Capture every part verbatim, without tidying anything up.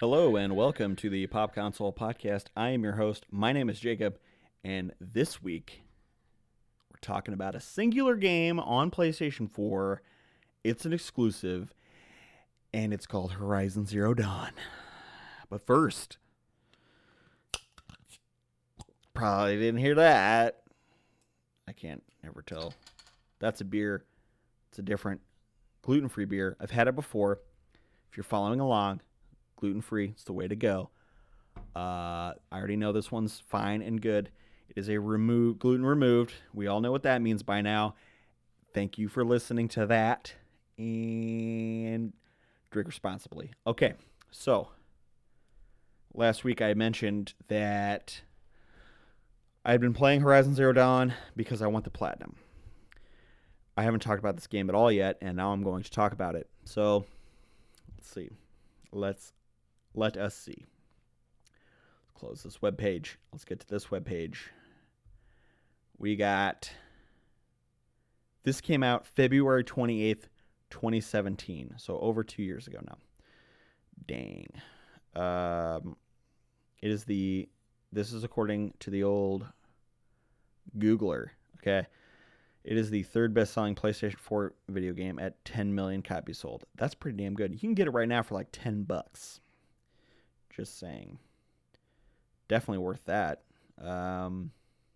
Hello and welcome to the Pop Console Podcast. I am your host. My name is Jacob, and this week we're talking about a singular game on PlayStation four. It's an exclusive, and it's called Horizon Zero Dawn. But first, probably didn't hear that. I can't ever tell. That's a beer. It's a different gluten-free beer. I've had it before. If you're following along, gluten-free, it's the way to go. Uh, I already know this one's fine and good. It is a remove, gluten removed. We all know what that means by now. Thank you for listening to that. And drink responsibly. Okay, so last week I mentioned that I had been playing Horizon Zero Dawn because I want the platinum. I haven't talked about this game at all yet, and now I'm going to talk about it. So, let's see. Let's let us see. Let's close this web page. Let's get to this web page. We got. This came out February twenty-eighth, twenty seventeen. So over two years ago now. Dang. Um, it is the. This is according to the old Googler. Okay. It is the third best-selling PlayStation four video game at ten million copies sold. That's pretty damn good. You can get it right now for like ten bucks. Just saying. Definitely worth that. Um,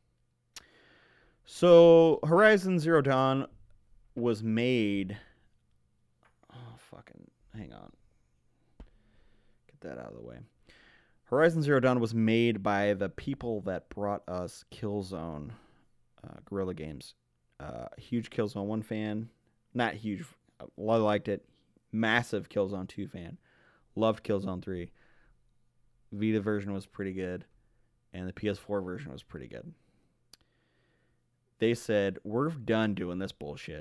so, Horizon Zero Dawn was made... Oh, fucking... Hang on. Get that out of the way. Horizon Zero Dawn was made by the people that brought us Killzone, uh, Guerrilla Games. Uh, huge Killzone one fan. Not huge. I liked it. Massive Killzone two fan. Loved Killzone three. Vita version was pretty good. And the P S four version was pretty good. They said, we're done doing this bullshit.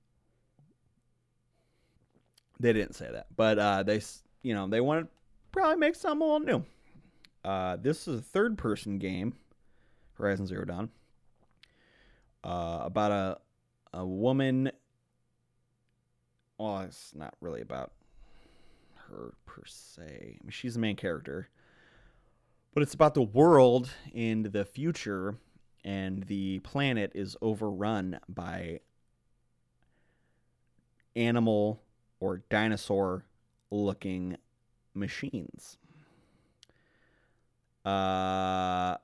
They didn't say that. But uh, they, you know, they wanted to probably make something a little new. Uh, this is a third-person game. Horizon Zero Dawn. Uh, about a a woman. Well, it's not really about her per se. I mean, she's the main character, but it's about the world in the future, and the planet is overrun by animal or dinosaur-looking machines. Uh.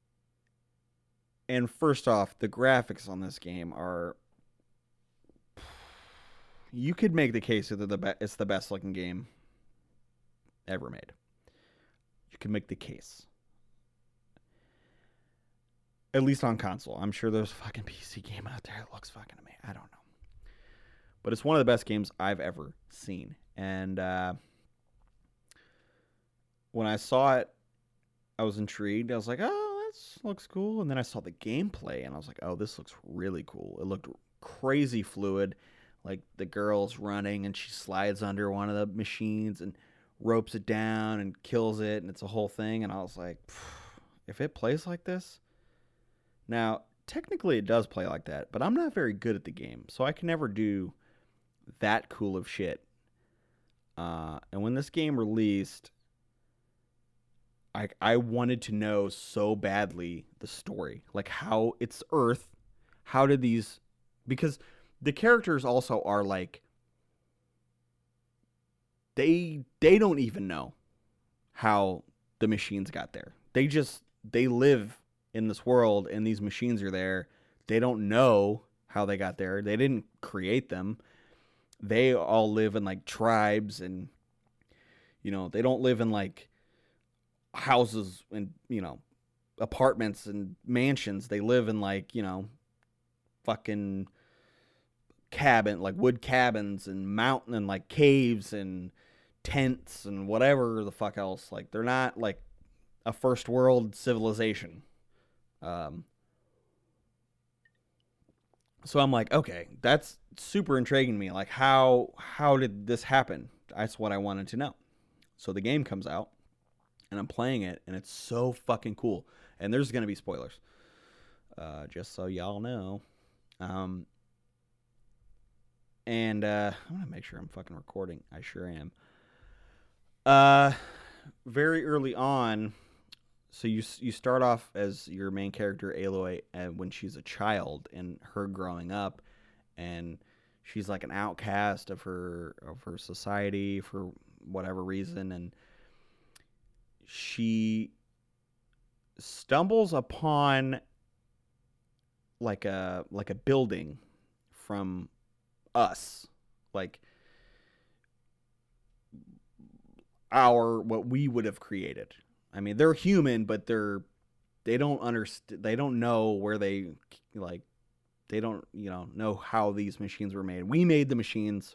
And first off, the graphics on this game are... You could make the case that the be- it's the best looking game ever made. You can make the case. At least on console. I'm sure there's a fucking P C game out there that looks fucking amazing. I don't know. But it's one of the best games I've ever seen. And uh, when I saw it, I was intrigued. I was like, oh, looks cool. And then I saw the gameplay and I was like, oh, this looks really cool. It looked crazy fluid. Like the girl's running and she slides under one of the machines and ropes it down and kills it, and it's a whole thing. And I was like, if it plays like this. Now, technically it does play like that, but I'm not very good at the game, so I can never do that cool of shit. Uh, and when this game released, I I wanted to know so badly the story. Like how it's Earth. How did these... Because the characters also are like... They they don't even know how the machines got there. They just... They live in this world and these machines are there. They don't know how they got there. They didn't create them. They all live in like tribes, and you know, they don't live in like houses and, you know, apartments and mansions. They live in like, you know, fucking cabin, like wood cabins and mountain and like caves and tents and whatever the fuck else. Like they're not like a first world civilization. Um, so I'm like, okay, that's super intriguing to me. Like how, how did this happen? That's what I wanted to know. So the game comes out, and I'm playing it, and it's so fucking cool. And there's going to be spoilers, uh, just so y'all know. Um, and uh, I'm going to make sure I'm fucking recording. I sure am. Uh, very early on, so you you start off as your main character Aloy, and when she's a child and her growing up, and she's like an outcast of her of her society for whatever reason, and she stumbles upon like a like a building from us, like our what we would have created. I mean, they're human, but they're they don't understand. They don't know where they like. They don't you know know how these machines were made. We made the machines.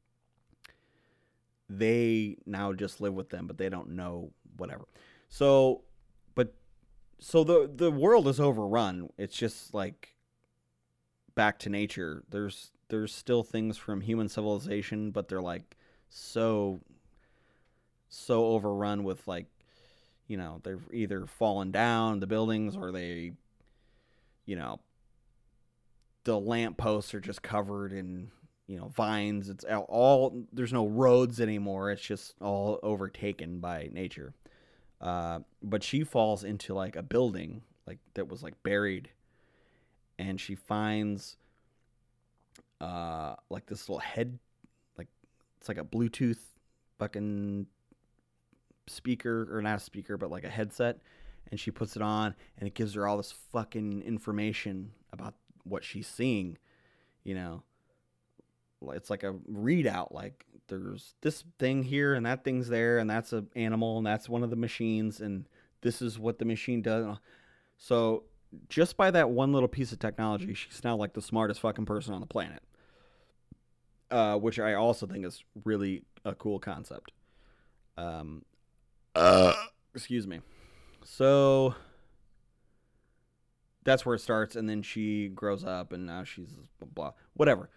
They now just live with them, but they don't know whatever. So, but so the the world is overrun. It's just like back to nature. There's there's still things from human civilization, but they're like so so overrun with like you know they've either fallen down the buildings or they you know the lampposts are just covered in you know vines. It's all there's no roads anymore. It's just all overtaken by nature. Uh, but she falls into like a building like that was like buried, and she finds uh like this little head, like it's like a Bluetooth fucking speaker, or not a speaker but like a headset, and she puts it on and it gives her all this fucking information about what she's seeing. You know, it's like a readout, like there's this thing here and that thing's there and that's an animal and that's one of the machines and this is what the machine does. So just by that one little piece of technology, she's now like the smartest fucking person on the planet, uh, which I also think is really a cool concept. Um, uh, excuse me. So that's where it starts, and then she grows up, and now she's blah, blah whatever.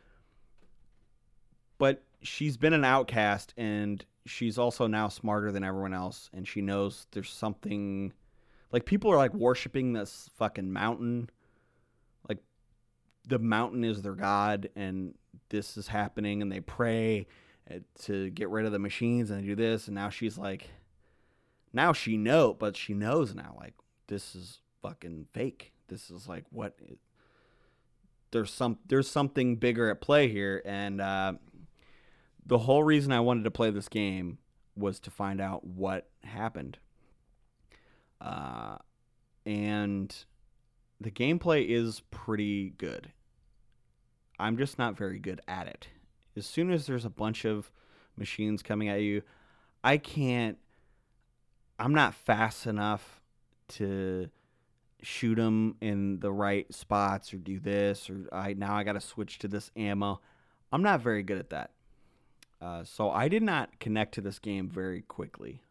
But she's been an outcast, and she's also now smarter than everyone else, and she knows there's something. Like, people are like worshiping this fucking mountain. Like, the mountain is their god, and this is happening, and they pray to get rid of the machines, and they do this, and now she's like, now she know, but she knows now, like, this is fucking fake. This is like what it, there's some there's something bigger at play here, and uh, the whole reason I wanted to play this game was to find out what happened. Uh, and the gameplay is pretty good. I'm just not very good at it. As soon as there's a bunch of machines coming at you, I can't. I'm not fast enough to shoot them in the right spots or do this, or I now I got to switch to this ammo. I'm not very good at that. Uh, so I did not connect to this game very quickly.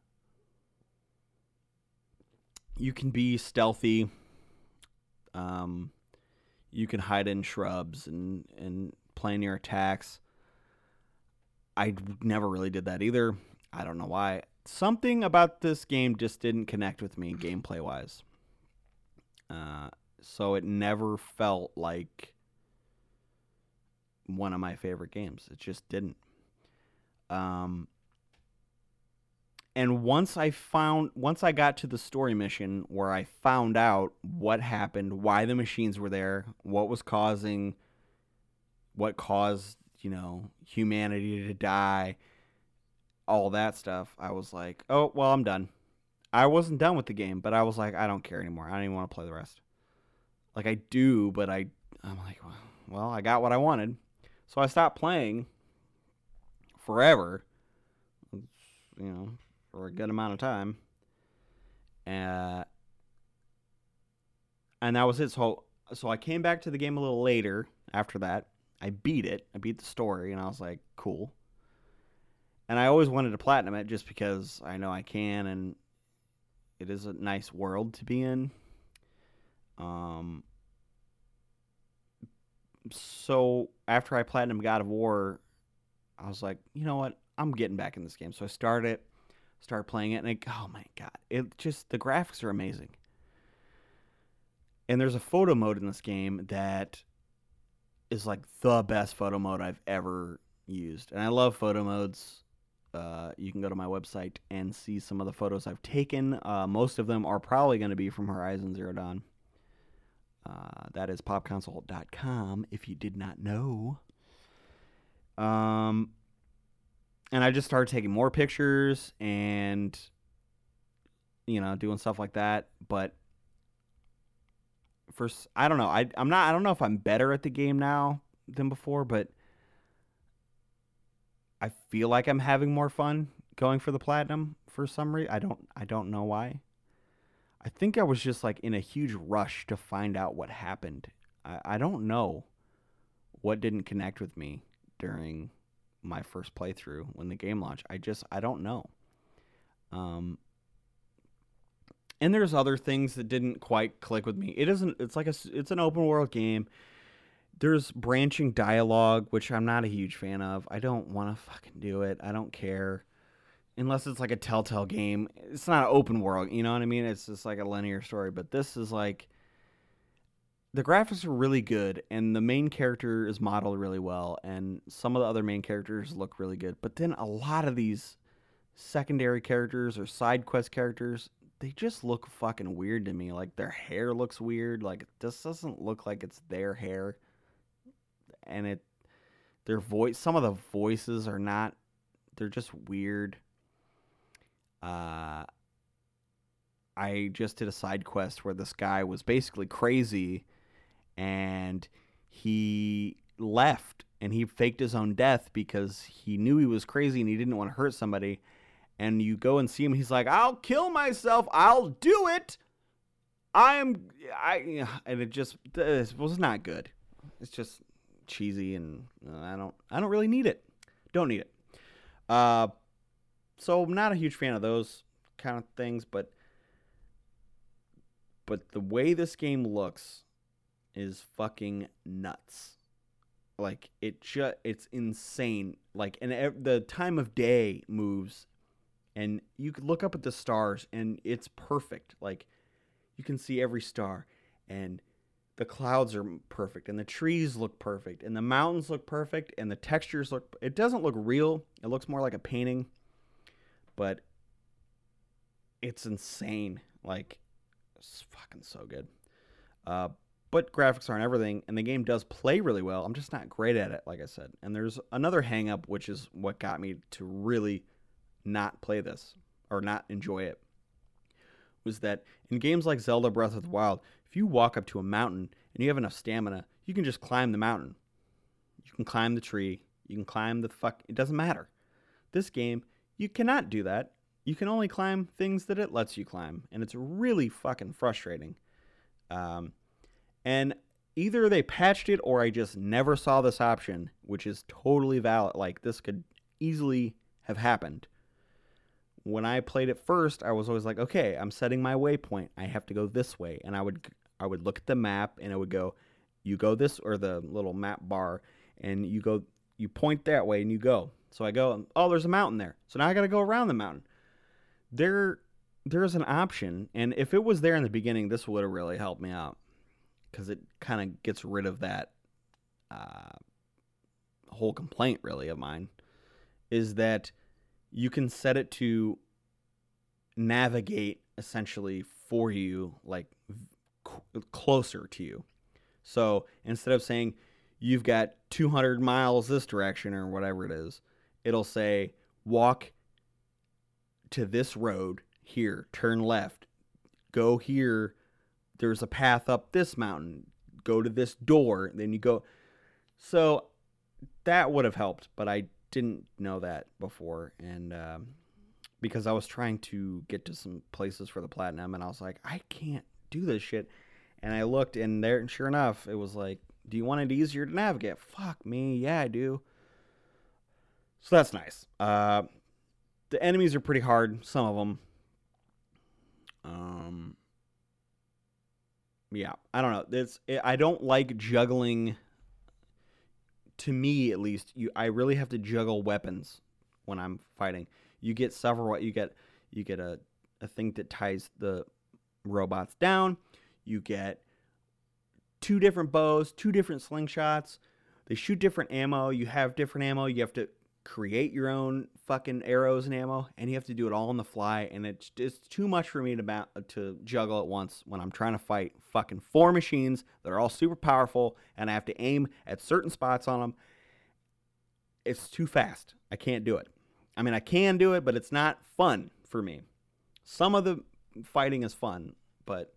You can be stealthy. Um, you can hide in shrubs and, and plan your attacks. I never really did that either. I don't know why. Something about this game just didn't connect with me gameplay-wise. Uh, so it never felt like one of my favorite games. It just didn't. Um, and once I found, once I got to the story mission where I found out what happened, why the machines were there, what was causing, what caused, you know, humanity to die, all that stuff, I was like, oh, well, I'm done. I wasn't done with the game, but I was like, I don't care anymore. I don't even want to play the rest. Like, I do, but I, I'm like, well, I got what I wanted. So I stopped playing forever, you know, for a good amount of time. Uh, and that was it. So, so I came back to the game a little later after that. I beat it. I beat the story, and I was like, cool. And I always wanted to platinum it just because I know I can, and it is a nice world to be in. Um, so after I platinum God of War, I was like, you know what? I'm getting back in this game. So I started it, started playing it, and I, oh my god, it just, the graphics are amazing. And there's a photo mode in this game that is like the best photo mode I've ever used. And I love photo modes. Uh, you can go to my website and see some of the photos I've taken. Uh, most of them are probably going to be from Horizon Zero Dawn. Uh, that is pop console dot com, if you did not know. Um, and I just started taking more pictures and, you know, doing stuff like that. But first, I don't know. I I'm not. I don't know if I'm better at the game now than before, but I feel like I'm having more fun going for the platinum for some reason. I don't. I don't know why. I think I was just like in a huge rush to find out what happened. I, I don't know what didn't connect with me during my first playthrough when the game launched. I just I don't know. Um, and there's other things that didn't quite click with me. It isn't. It's like a. It's an open world game. There's branching dialogue, which I'm not a huge fan of. I don't want to fucking do it. I don't care. Unless it's like a Telltale game. It's not an open world, you know what I mean? It's just like a linear story. But this is like... The graphics are really good, and the main character is modeled really well, and some of the other main characters look really good. But then a lot of these secondary characters or side quest characters, they just look fucking weird to me. Like, their hair looks weird. Like, this doesn't look like it's their hair. And it... Their voice... Some of the voices are not... They're just weird. Uh, I just did a side quest where this guy was basically crazy and he left and he faked his own death because he knew he was crazy and he didn't want to hurt somebody. And you go and see him. He's like, I'll kill myself. I'll do it. I'm I and it just it was not good. It's just cheesy and I don't I don't really need it. Don't need it. Uh So I'm not a huge fan of those kind of things, but but the way this game looks is fucking nuts. Like it just it's insane. Like and ev- the time of day moves, and you could look up at the stars, and it's perfect. Like you can see every star, and the clouds are perfect, and the trees look perfect, and the mountains look perfect, and the textures look. It doesn't look real. It looks more like a painting. But it's insane. Like, it's fucking so good. Uh, but graphics aren't everything, and the game does play really well. I'm just not great at it, like I said. And there's another hang-up, which is what got me to really not play this, or not enjoy it, was that in games like Zelda Breath of the Wild, if you walk up to a mountain and you have enough stamina, you can just climb the mountain. You can climb the tree. You can climb the fuck... It doesn't matter. This game... You cannot do that. You can only climb things that it lets you climb. And it's really fucking frustrating. Um, and either they patched it or I just never saw this option, which is totally valid. Like, this could easily have happened. When I played it first, I was always like, okay, I'm setting my waypoint. I have to go this way. And I would I would look at the map and it would go, you go this, or the little map bar, and you go, you point that way and you go. So I go, oh, there's a mountain there. So now I got to go around the mountain. There, there's an option, and if it was there in the beginning, this would have really helped me out because it kind of gets rid of that uh, whole complaint, really, of mine, is that you can set it to navigate, essentially, for you, like, c- closer to you. So instead of saying, you've got two hundred miles this direction or whatever it is, it'll say, walk to this road here, turn left, go here, there's a path up this mountain, go to this door, then you go. So that would have helped, but I didn't know that before, and um, because I was trying to get to some places for the platinum, and I was like, I can't do this shit. And I looked, and there, and sure enough, it was like, do you want it easier to navigate? Fuck me, yeah, I do. So that's nice. Uh, the enemies are pretty hard, some of them. Um, yeah, I don't know. It's it, I don't like juggling. To me, at least, you I really have to juggle weapons when I'm fighting. You get several. You get you get a a thing that ties the robots down. You get two different bows, two different slingshots. They shoot different ammo. You have different ammo. You have to create your own fucking arrows and ammo, and you have to do it all on the fly, and it's just too much for me to ba- to juggle at once when I'm trying to fight fucking four machines that are all super powerful, and I have to aim at certain spots on them. It's too fast. I can't do it. I mean, I can do it, but it's not fun for me. Some of the fighting is fun, but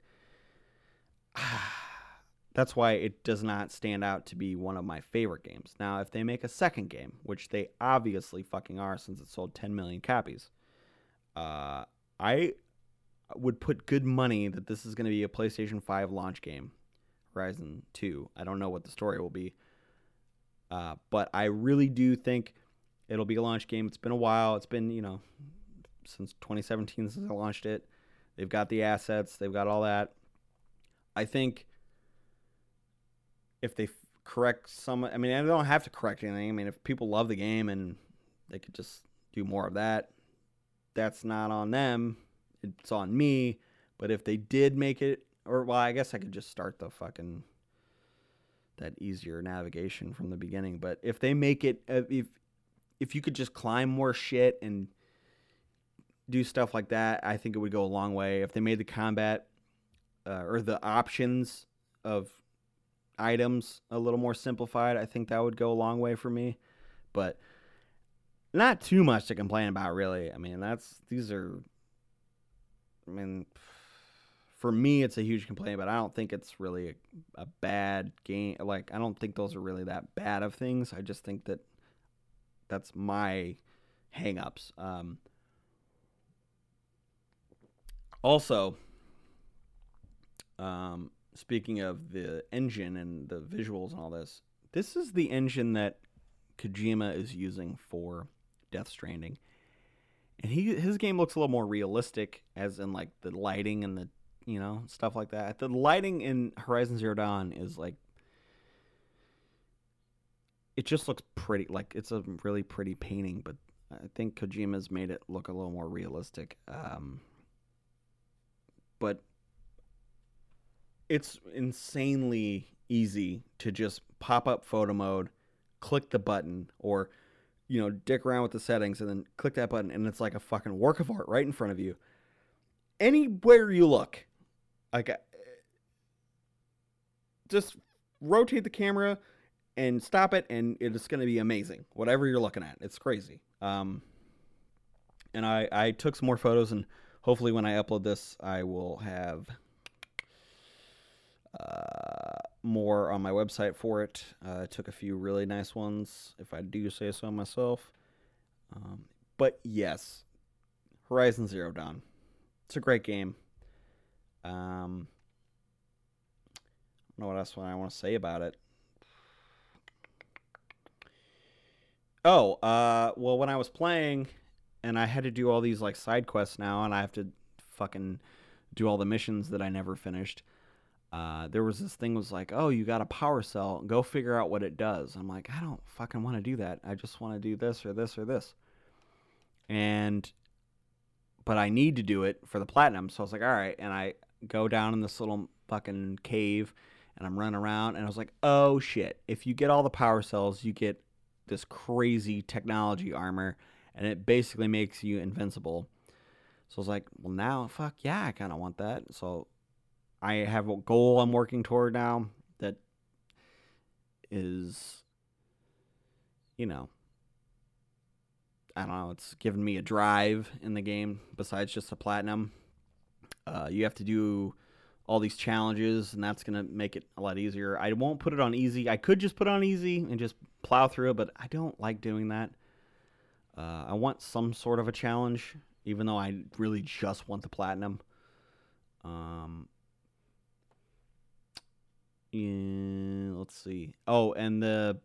that's why it does not stand out to be one of my favorite games. Now, if they make a second game, which they obviously fucking are since it sold ten million copies, uh, I would put good money that this is going to be a PlayStation five launch game. Horizon two. I don't know what the story will be. Uh, but I really do think it'll be a launch game. It's been a while. It's been, you know, since twenty seventeen since I launched it. They've got the assets. They've got all that. I think if they correct some, I mean, they don't have to correct anything. I mean, if people love the game and they could just do more of that, that's not on them. It's on me. But if they did make it, or, well, I guess I could just start the fucking, that easier navigation from the beginning. But if they make it, if, if you could just climb more shit and do stuff like that, I think it would go a long way. If they made the combat uh, or the options of items a little more simplified, I think that would go a long way for me. But not too much to complain about, really. I mean, that's, these are, I mean, for me, it's a huge complaint, but I don't think it's really a, a bad game. Like, I don't think those are really that bad of things. I just think that that's my hang-ups. Um, also, um, speaking of the engine and the visuals and all this, this is the engine that Kojima is using for Death Stranding. And he his game looks a little more realistic, as in, like, the lighting and the, you know, stuff like that. The lighting in Horizon Zero Dawn is, like, it just looks pretty. Like, it's a really pretty painting, but I think Kojima's made it look a little more realistic. Um, but it's insanely easy to just pop up photo mode, click the button, or, you know, dick around with the settings and then click that button, and it's like a fucking work of art right in front of you. Anywhere you look, like, just rotate the camera and stop it, and it's going to be amazing. Whatever you're looking at, it's crazy. Um, and I, I took some more photos, and hopefully when I upload this, I will have uh, more on my website for it. Uh, I took a few really nice ones, if I do say so myself. Um, but yes, Horizon Zero Dawn. It's a great game. Um, I don't know what else I want to say about it. Oh, uh, well, when I was playing, and I had to do all these, like, side quests now, and I have to fucking do all the missions that I never finished. Uh, there was this thing was like, oh, you got a power cell. Go figure out what it does. I'm like, I don't fucking want to do that. I just want to do this or this or this. And, but I need to do it for the platinum. So I was like, all right. And I go down in this little fucking cave, and I'm running around, and I was like, oh shit. If you get all the power cells, you get this crazy technology armor, and it basically makes you invincible. So I was like, well, now, fuck yeah, I kind of want that. So I have a goal I'm working toward now that is, you know, I don't know, it's given me a drive in the game besides just the platinum. Uh, you have to do all these challenges, and that's going to make it a lot easier. I won't put it on easy. I could just put it on easy and just plow through it, but I don't like doing that. Uh, I want some sort of a challenge, even though I really just want the platinum. Um, yeah, let's see. Oh, and the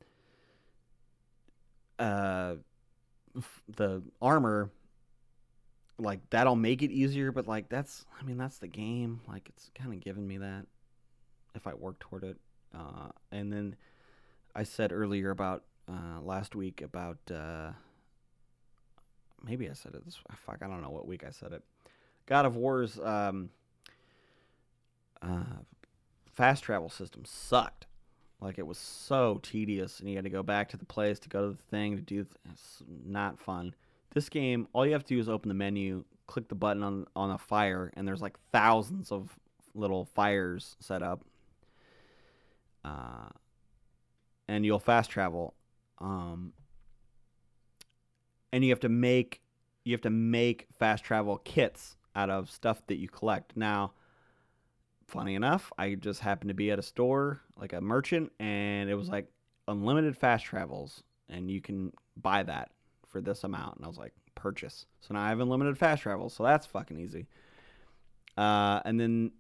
uh, the armor, like, that'll make it easier, but, like, that's, I mean, that's the game. Like, it's kind of giving me that if I work toward it. Uh, and then I said earlier about uh, last week about uh, maybe I said it this. Fuck, I don't know what week I said it. God of War's um, uh, fast travel system sucked. Like, it was so tedious, and you had to go back to the place to go to the thing to do. Th- it's not fun. This game, all you have to do is open the menu, click the button on on a fire, and there's like thousands of little fires set up, uh, and you'll fast travel. Um, and you have to make you have to make fast travel kits out of stuff that you collect. Now, funny enough, I just happened to be at a store, like a merchant, and it was like unlimited fast travels, and you can buy that for this amount. And I was like, purchase. So now I have unlimited fast travels, so that's fucking easy. Uh, and then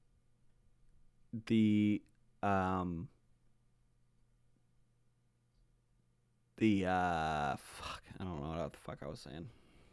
the um the uh fuck, I don't know what the fuck I was saying.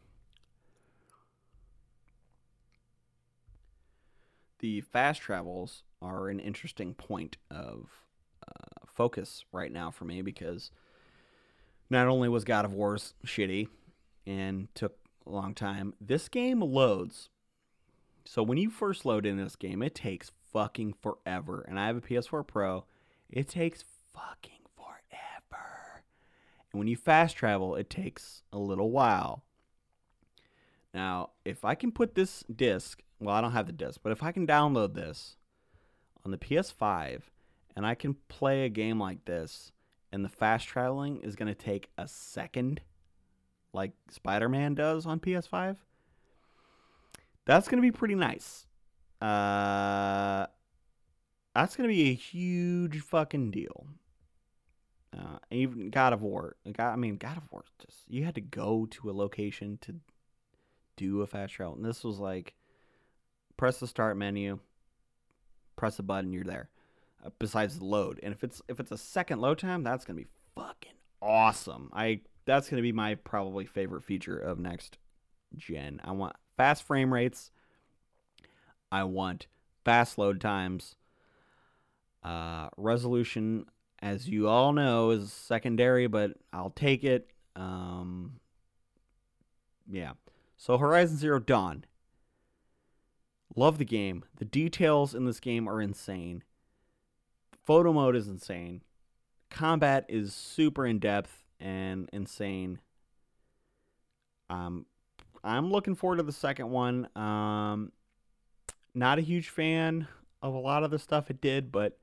The fast travels are an interesting point of uh, focus right now for me, because not only was God of War's shitty and took a long time, this game loads. So when you first load in this game, it takes fucking forever. And I have a P S four Pro. It takes fucking forever. And when you fast travel, it takes a little while. Now, if I can put this disc, well, I don't have the disc, but if I can download this on the P S five and I can play a game like this, and the fast traveling is going to take a second, like Spider-Man does on P S five, that's going to be pretty nice. Uh, that's going to be a huge fucking deal. Uh, even God of War. I mean, God of War, just, you had to go to a location to do a fast travel. And this was like, press the start menu, press a button, you're there. Uh, besides the load. And if it's if it's a second load time, that's going to be fucking awesome. I That's going to be my probably favorite feature of next gen. I want fast frame rates. I want fast load times. Uh, resolution, as you all know, is secondary, but I'll take it. Um, yeah. So Horizon Zero Dawn. Love the game. The details in this game are insane. Photo mode is insane. Combat is super in-depth and insane. Um, I'm looking forward to the second one. Um, not a huge fan of a lot of the stuff it did, but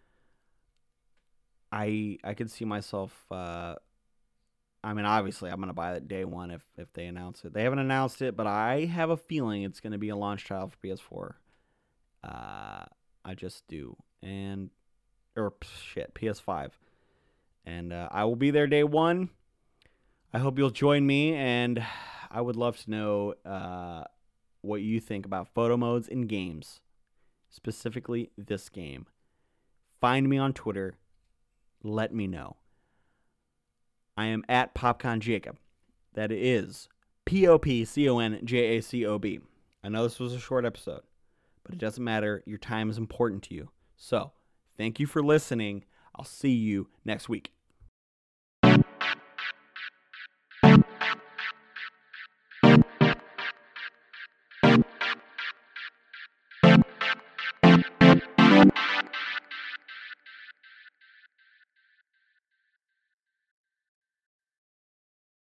I I could see myself. Uh, I mean, obviously, I'm gonna buy it day one if if they announce it. They haven't announced it, but I have a feeling it's gonna be a launch title for P S four. Uh, I just do, and or shit, P S five, and uh, I will be there day one. I hope you'll join me, and I would love to know uh, what you think about photo modes in games, specifically this game. Find me on Twitter. Let me know. I am at Popcon Jacob. That is P O P C O N J A C O B. I know this was a short episode, but it doesn't matter. Your time is important to you. So, thank you for listening. I'll see you next week.